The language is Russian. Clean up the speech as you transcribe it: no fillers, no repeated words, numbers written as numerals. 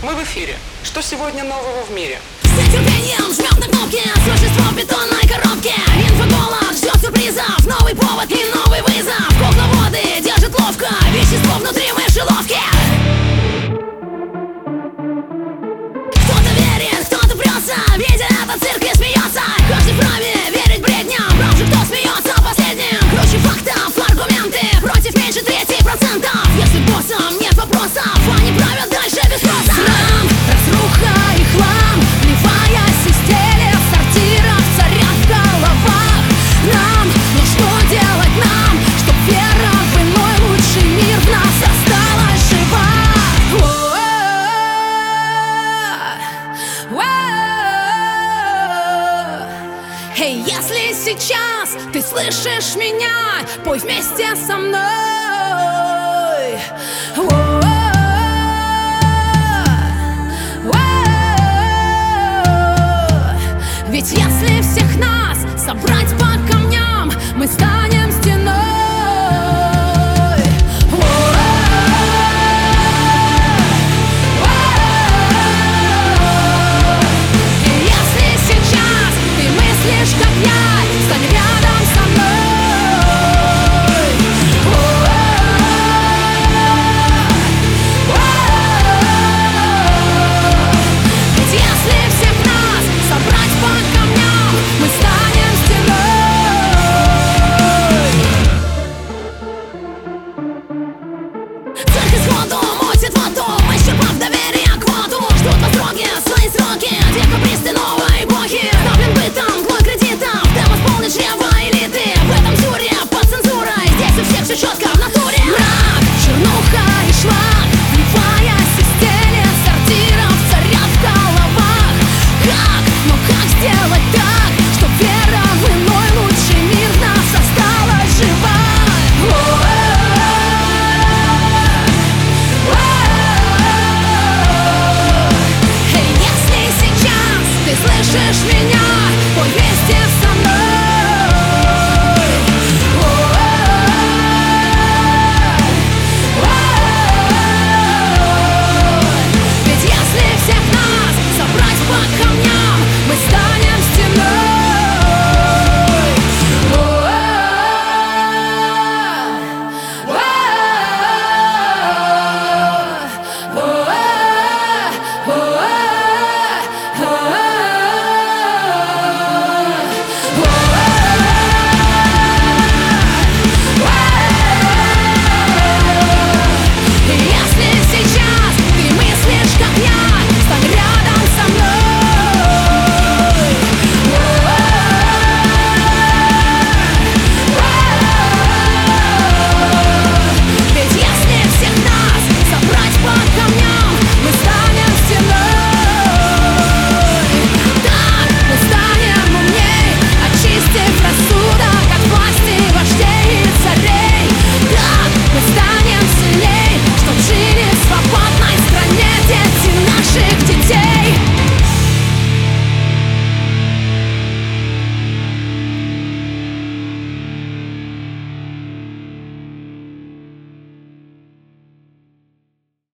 Мы в эфире. Что сегодня нового в мире? С нетерпением жмем на кнопки, существо в бетонной коробке. Инфоголов ждет сюрпризов, новый повод и новый вызов. Кукловоды держат ловко, вещество внутри мышеловки. Кто-то верит, кто-то прется, видя этот цирк и смеется. Каждый вправе верить бредням, прав же кто смеется последним. Круче фактов, аргументы против меньше 3%. Если боссам нет вопросов, они правят дальше без спроса. Срам, разруха и хлам, вливаясь из телес сортиров, царя в головах. Нам, но что делать нам, чтоб вера в иной лучший мир в нас осталась жива? Эй, если сейчас ты слышишь меня, пой вместе со мной. Ведь если всех нас собрать по камням, мы станем